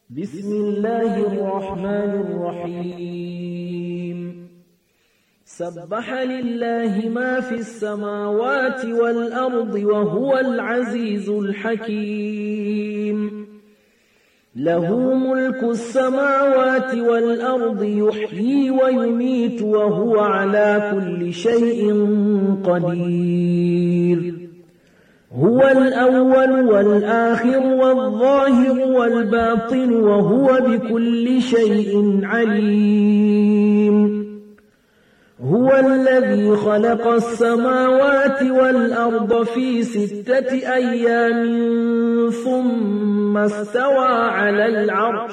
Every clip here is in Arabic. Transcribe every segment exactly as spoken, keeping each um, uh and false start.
بسم الله الرحمن الرحيم سبح لله ما في السماوات والأرض وهو العزيز الحكيم له ملك السماوات والأرض يحيي ويميت وهو على كل شيء قدير هو الأول والآخر والظاهر والباطن وهو بكل شيء عليم هو الذي خلق السماوات والأرض في ستة أيام ثم استوى على العرش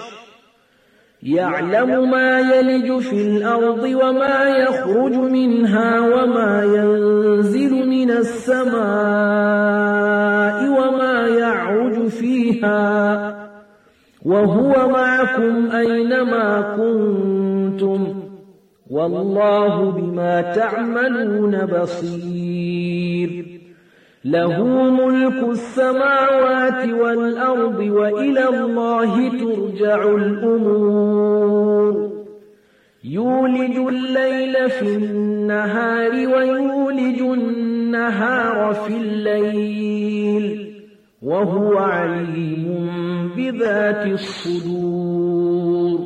يعلم ما يلج في الأرض وما يخرج منها وما ينزل من السماء وما يعرج فيها وهو معكم أينما كنتم والله بما تعملون بصير له ملك السماوات والأرض وإلى الله ترجع الأمور يولج الليل في النهار ويولج النهار في الليل وهو عليم بذات الصدور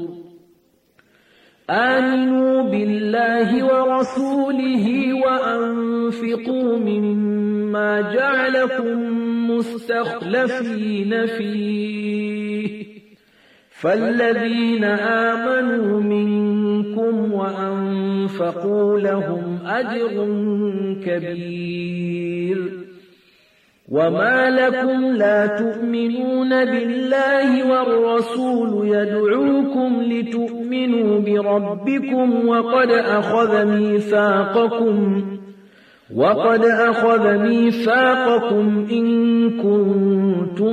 آمنوا بالله ورسوله وأنفقوا مما جعلكم مستخلفين فيه فالذين آمنوا منكم وأنفقوا لهم أجر كبير وما لكم لا تؤمنون بالله والرسول يدعوكم لتؤمنوا بربكم وقد أخذ ميثاقكم وقد أخذ ميثاقكم إن كنتم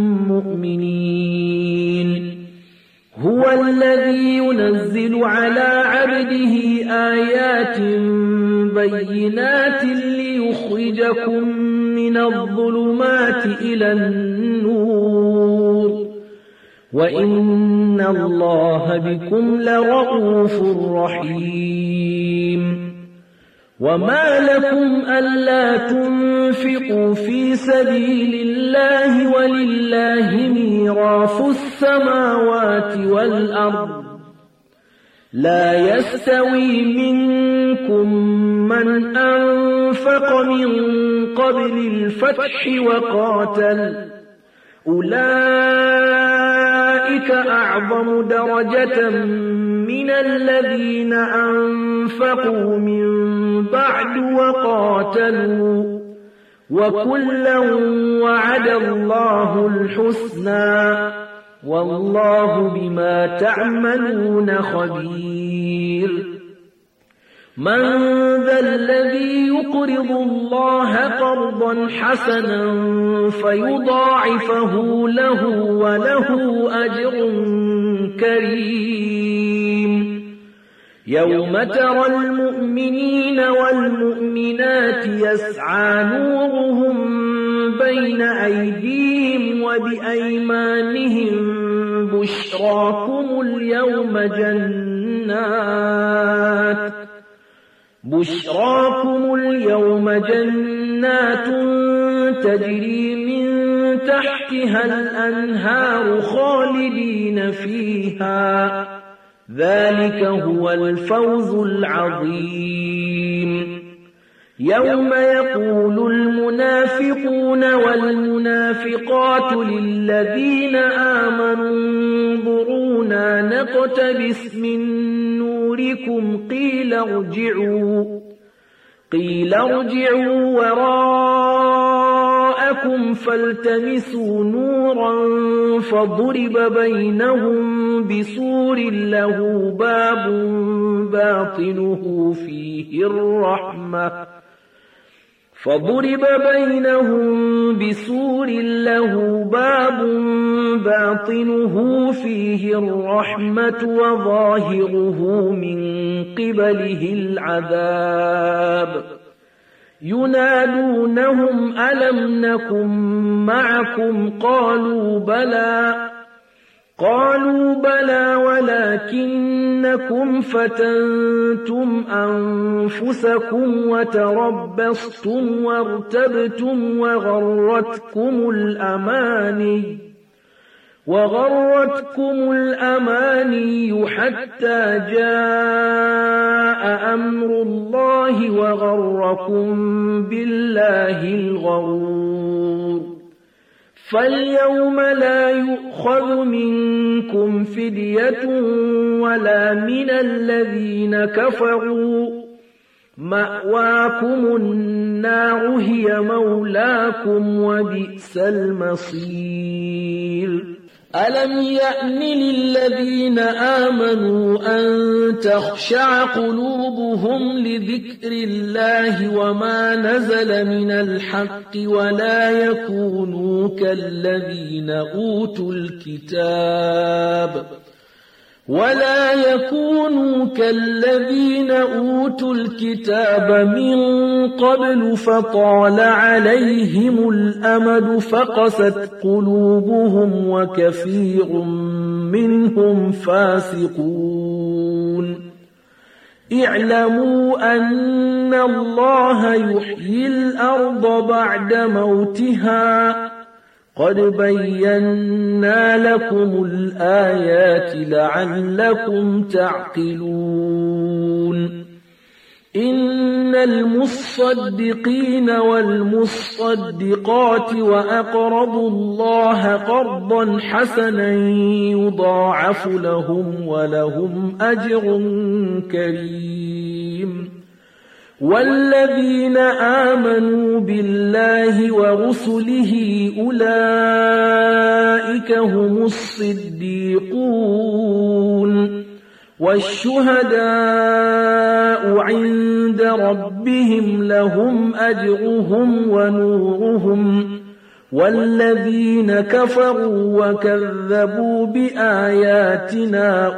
مؤمنين هو الذي ينزل على عبده آيات بينات ليخرجكم من الظلمات إلى النور وإن الله بكم لرءوف رحيم وما لكم ألا تنفقوا في سبيل الله ولله ميراث السماوات والأرض لا يستوي منكم من أنفق من قبل الفتح وقاتل أولئك أعظم درجة من الذين أنفقوا من بعد وقاتلوا وكلا وعد الله الحسنى والله بما تعملون خبير من ذا الذي يقرض الله قرضا حسنا فيضاعفه له وله أجر كريم يوم ترى المؤمنين والمؤمنات يسعى نورهم بين أيديهم وبأيمانهم بشراكم اليوم جنات بشراكم اليوم جنات تجري من تحتها الأنهار خالدين فيها ذلك هو الفوز العظيم يوم يقول المنافقون والمنافقات للذين آمنوا انظرونا نقتبس من نوركم قيل ارجعوا قيل ارجعوا وراءكم فالتمسوا نورا فضرب بينهم بسور له باب باطنه فيه الرحمة فضرب بينهم بسور له باب باطنه فيه الرحمة وظاهره من قبله العذاب ينادونهم ألم نكن معكم قالوا بلى قالوا قالوا بلى ولكنكم فتنتم أنفسكم وتربصتم وارتبتم وغرتكم الأماني وغرتكم الأماني حتى جاء أمر الله وغركم بالله الغرور فاليوم لا يؤخذ منكم فدية ولا من الذين كفروا مأواكم النار هي مولاكم وبئس المصير ألم يأن للذين آمنوا أن تخشع قلوبهم لذكر الله وما نزل من الحق ولا يكونوا كالذين أوتوا الكتاب ولا يكونوا كالذين أوتوا الكتاب من قبل فطال عليهم الأمد فقست قلوبهم وكثير منهم فاسقون اعلموا أن الله يحيي الأرض بعد موتها قد بينا لكم الآيات لعلكم تعقلون إن المصدقين والمصدقات وأقرضوا الله قرضا حسنا يضاعف لهم ولهم أجر كريم والذين آمنوا بالله ورسله أولئك هم الصديقون والشهداء عند ربهم لهم أجرهم ونورهم والذين كفروا وكذبوا بآياتنا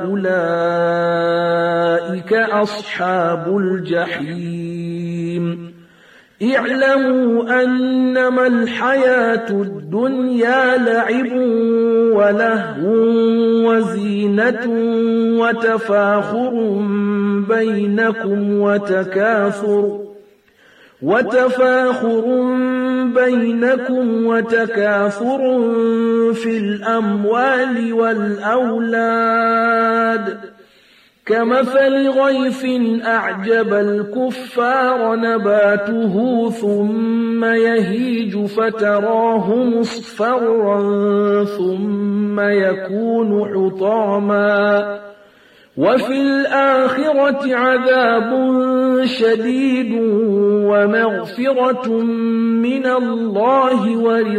أولئك أصحاب الجحيم اعلموا أنما الحياة الدنيا لعب ولهو وزينة وتفاخر بينكم وتكاثر وتفاخر بينكم وتكاثر في الأموال والأولاد كمثل غيث أعجب الكفار نباته ثم يهيج فتراه مصفرا ثم يكون حطاما وفي الآخرة عذاب شديد ومغفرة من الله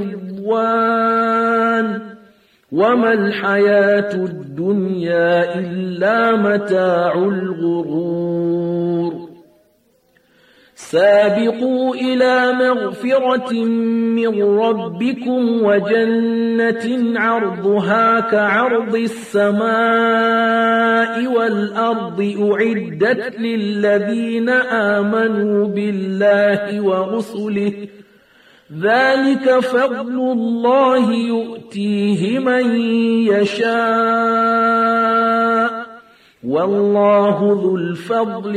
ورضوان وما الحياة الدنيا إلا متاع الغرور سابقوا إلى مغفرة من ربكم وجنة عرضها كعرض السماء والأرض أعدت للذين آمنوا بالله ورسله ذلك فضل الله يؤتيه من يشاء والله ذو الفضل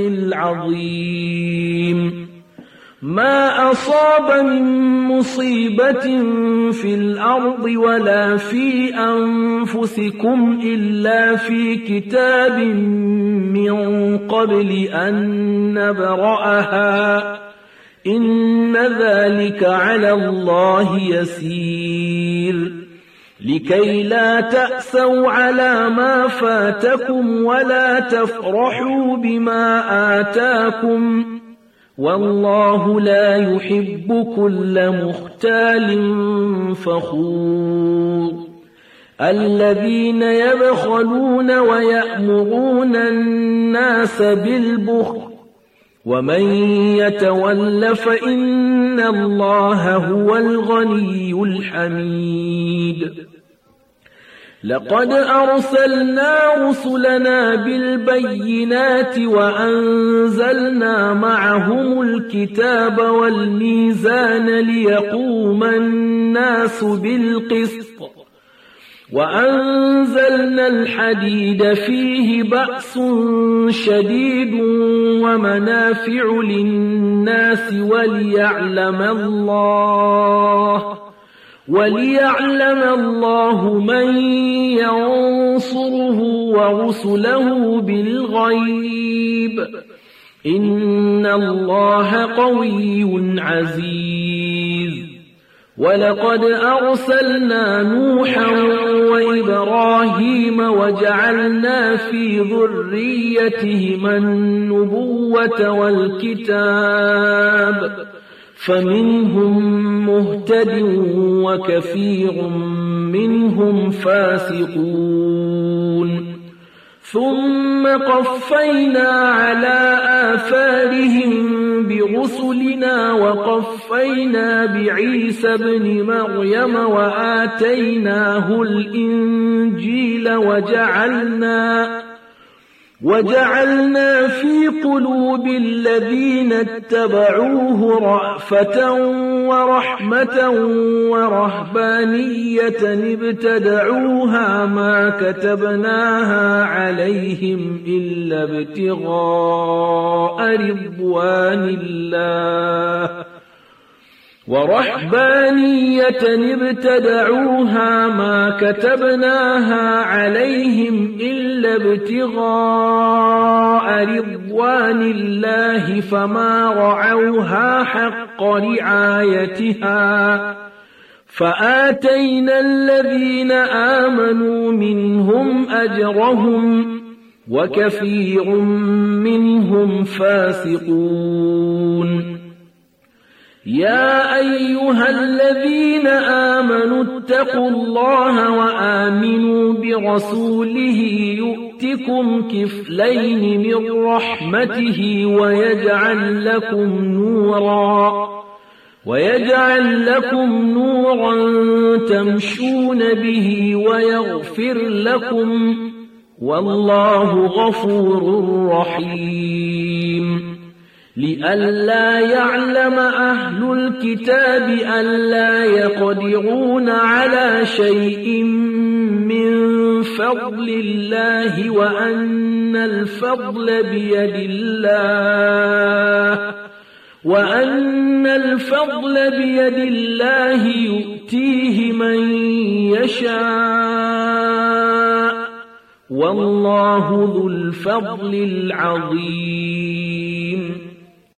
العظيم ما أصاب من مصيبة في الأرض ولا في أنفسكم إلا في كتاب من قبل أن نبرأها إن ذلك على الله يسير لكي لا تأسوا على ما فاتكم ولا تفرحوا بما آتاكم والله لا يحب كل مختال فخور الذين يبخلون ويأمرون الناس بالبخل ومن يتول فإن الله هو الغني الحميد لقد أرسلنا رسلنا بالبينات وأنزلنا معهم الكتاب والميزان ليقوم الناس بالقسط وأنزلنا الحديد فيه بأس شديد ومنافع للناس وليعلم الله وليعلم الله من ينصره ورسله بالغيب إن الله قوي عزيز ولقد أرسلنا نوحا وإبراهيم وجعلنا في ذريتهما النبوة والكتاب فمنهم مهتد وكثير منهم فاسقون ثم قفينا على آثارهم برسلنا وقفينا بعيسى ابن مريم وآتيناه الإنجيل وجعلنا وجعلنا في قلوب الذين اتبعوه رأفة ورحمة ورهبانية ابتدعوها ما كتبناها عليهم إلا ابتغاء رضوان الله ورهبانية ابتدعوها ما كتبناها عليهم إلا ابتغاء رضوان الله فما رعوها حق رعايتها فآتينا الذين آمنوا منهم أجرهم وكثير منهم فاسقون يا أيها الذين آمنوا اتقوا الله وآمنوا برسوله يؤتكم كفلين من رحمته ويجعل لكم نورا ويجعل لكم نورا تمشون به ويغفر لكم والله غفور رحيم لئلا يعلم أهل الكتاب ألا يقدرون على شيء من فضل الله وأن الفضل بيد الله وأن الفضل بيد الله يؤتيه من يشاء والله ذو الفضل العظيم